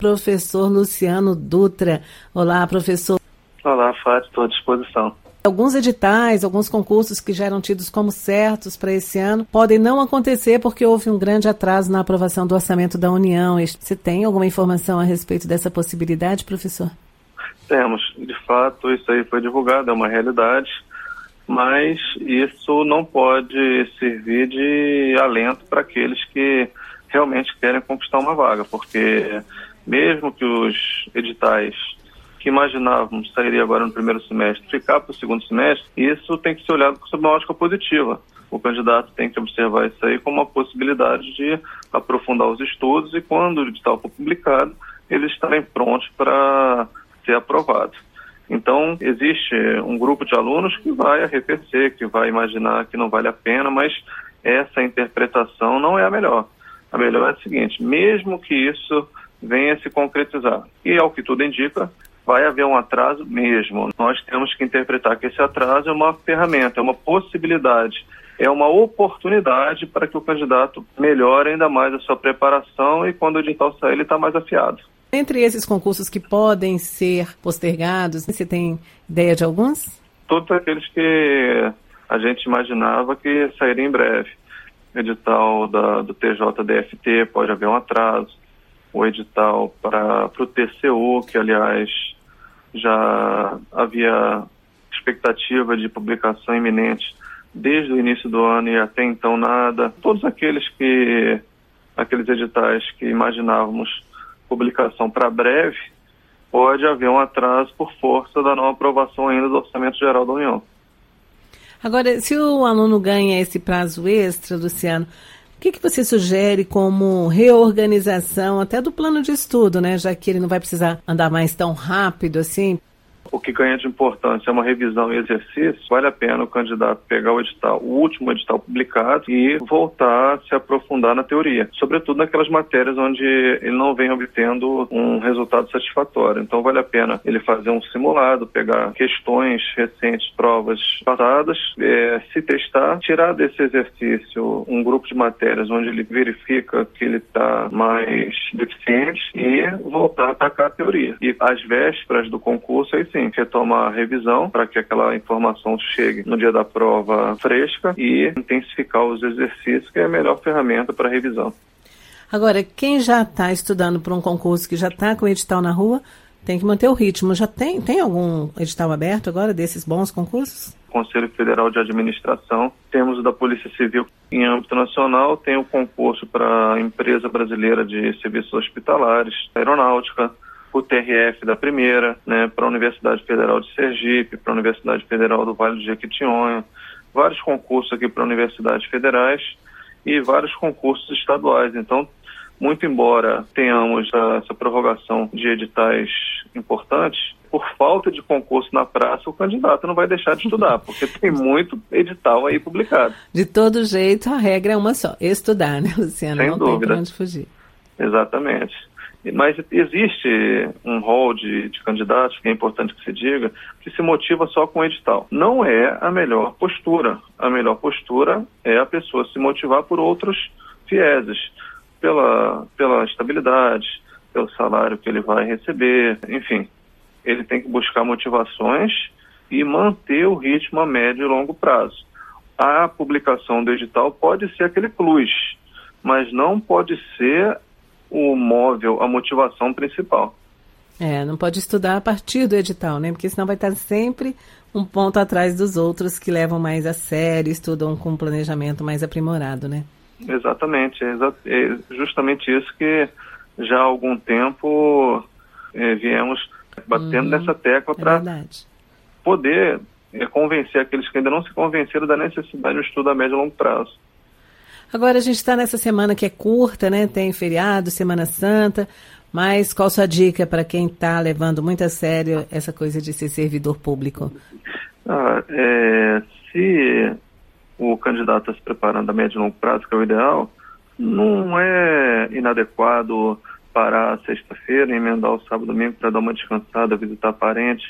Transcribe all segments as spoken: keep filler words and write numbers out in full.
professor Luciano Dutra. Olá, professor. Olá, Fátima, estou à disposição. Alguns editais, alguns concursos que já eram tidos como certos para esse ano podem não acontecer porque houve um grande atraso na aprovação do orçamento da União. Você tem alguma informação a respeito dessa possibilidade, professor? Temos. De fato, isso aí foi divulgado, é uma realidade, mas isso não pode servir de alento para aqueles que realmente querem conquistar uma vaga, porque mesmo que os editais que imaginávamos sairia agora no primeiro semestre, ficar para o segundo semestre, isso tem que ser olhado sob uma ótica positiva. O candidato tem que observar isso aí como uma possibilidade de aprofundar os estudos e quando o edital for publicado, eles estarem prontos para ser aprovado. Então, existe um grupo de alunos que vai arrefecer, que vai imaginar que não vale a pena, mas essa interpretação não é a melhor. A melhor é a seguinte, mesmo que isso venha se concretizar, e ao que tudo indica, vai haver um atraso mesmo. Nós temos que interpretar que esse atraso é uma ferramenta, é uma possibilidade, é uma oportunidade para que o candidato melhore ainda mais a sua preparação e quando o edital sair ele está mais afiado. Entre esses concursos que podem ser postergados, você tem ideia de alguns? Todos aqueles que a gente imaginava que sairiam em breve. O edital da, do T J D F T pode haver um atraso. O edital para o T C U, que aliás já havia expectativa de publicação iminente desde o início do ano e até então nada. Todos aqueles que, aqueles editais que imaginávamos publicação para breve, pode haver um atraso por força da não aprovação ainda do Orçamento Geral da União. Agora, se o aluno ganha esse prazo extra, Luciano, o que, que você sugere como reorganização até do plano de estudo, né? Já que ele não vai precisar andar mais tão rápido assim? O que ganha de importância é uma revisão e exercício. Vale a pena o candidato pegar o edital, o último edital publicado e voltar a se aprofundar na teoria. Sobretudo naquelas matérias onde ele não vem obtendo um resultado satisfatório. Então vale a pena ele fazer um simulado, pegar questões recentes, provas passadas, é, se testar, tirar desse exercício um grupo de matérias onde ele verifica que ele está mais deficiente e voltar a atacar a teoria. E às vésperas do concurso, aí sim, retomar a revisão para que aquela informação chegue no dia da prova fresca e intensificar os exercícios, que é a melhor ferramenta para revisão. Agora, quem já está estudando para um concurso, que já está com o edital na rua, tem que manter o ritmo. Já tem, tem algum edital aberto agora desses bons concursos? Conselho Federal de Administração, temos o da Polícia Civil em âmbito nacional, tem o concurso para a Empresa Brasileira de Serviços Hospitalares, Aeronáutica, o T R F da primeira, né, para a Universidade Federal de Sergipe, para a Universidade Federal do Vale do Jequitinhonha, vários concursos aqui para universidades federais e vários concursos estaduais. Então, muito embora tenhamos a, essa prorrogação de editais importantes, por falta de concurso na praça, o candidato não vai deixar de estudar, porque tem muito edital aí publicado. De todo jeito, a regra é uma só, estudar, né, Luciano? Sem não dúvida. Tem para onde fugir. Exatamente. Mas existe um rol de, de candidatos, que é importante que se diga, que se motiva só com o edital. Não é a melhor postura. A melhor postura é a pessoa se motivar por outros vieses, pela, pela estabilidade, pelo salário que ele vai receber, enfim. Ele tem que buscar motivações e manter o ritmo a médio e longo prazo. A publicação do edital pode ser aquele plus, mas não pode ser o móvel, a motivação principal. É, não pode estudar a partir do edital, né? Porque senão vai estar sempre um ponto atrás dos outros que levam mais a sério, estudam com um planejamento mais aprimorado, né? Exatamente. É, exa- é justamente isso que já há algum tempo é, viemos batendo uhum, nessa tecla para é poder é, convencer aqueles que ainda não se convenceram da necessidade do estudo a médio e longo prazo. Agora a gente está nessa semana que é curta, né? Tem feriado, Semana Santa, mas qual a sua dica para quem está levando muito a sério essa coisa de ser servidor público? Ah, é, se o candidato está se preparando a médio e longo prazo, que é o ideal, não é inadequado parar a sexta-feira, emendar o sábado e domingo para dar uma descansada, visitar parentes,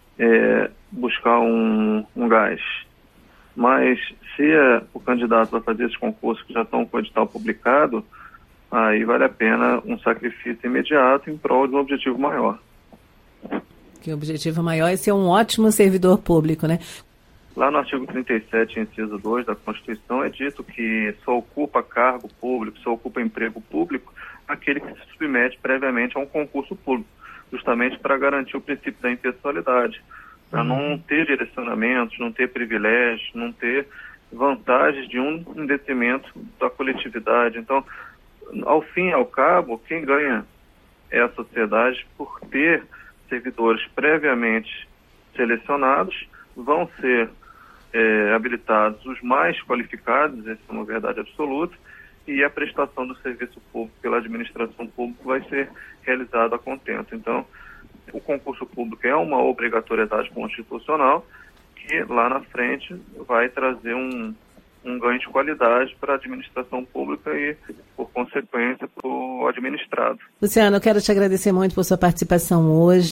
é, buscar um, um gás. Mas se é, o candidato vai fazer esses concursos que já estão com o edital publicado, aí vale a pena um sacrifício imediato em prol de um objetivo maior. Que o objetivo maior é ser um ótimo servidor público, né? Lá no artigo trinta e sete, inciso dois da Constituição, é dito que só ocupa cargo público, só ocupa emprego público aquele que se submete previamente a um concurso público, justamente para garantir o princípio da impessoalidade, para não ter direcionamentos, não ter privilégios, não ter vantagens de um em detrimento da coletividade. Então, ao fim e ao cabo, quem ganha é a sociedade por ter servidores previamente selecionados, vão ser é, habilitados os mais qualificados, essa é uma verdade absoluta, e a prestação do serviço público pela administração pública vai ser realizada a contento. Então, o concurso público é uma obrigatoriedade constitucional que lá na frente vai trazer um, um ganho de qualidade para a administração pública e, por consequência, para o administrado. Luciano, eu quero te agradecer muito por sua participação hoje.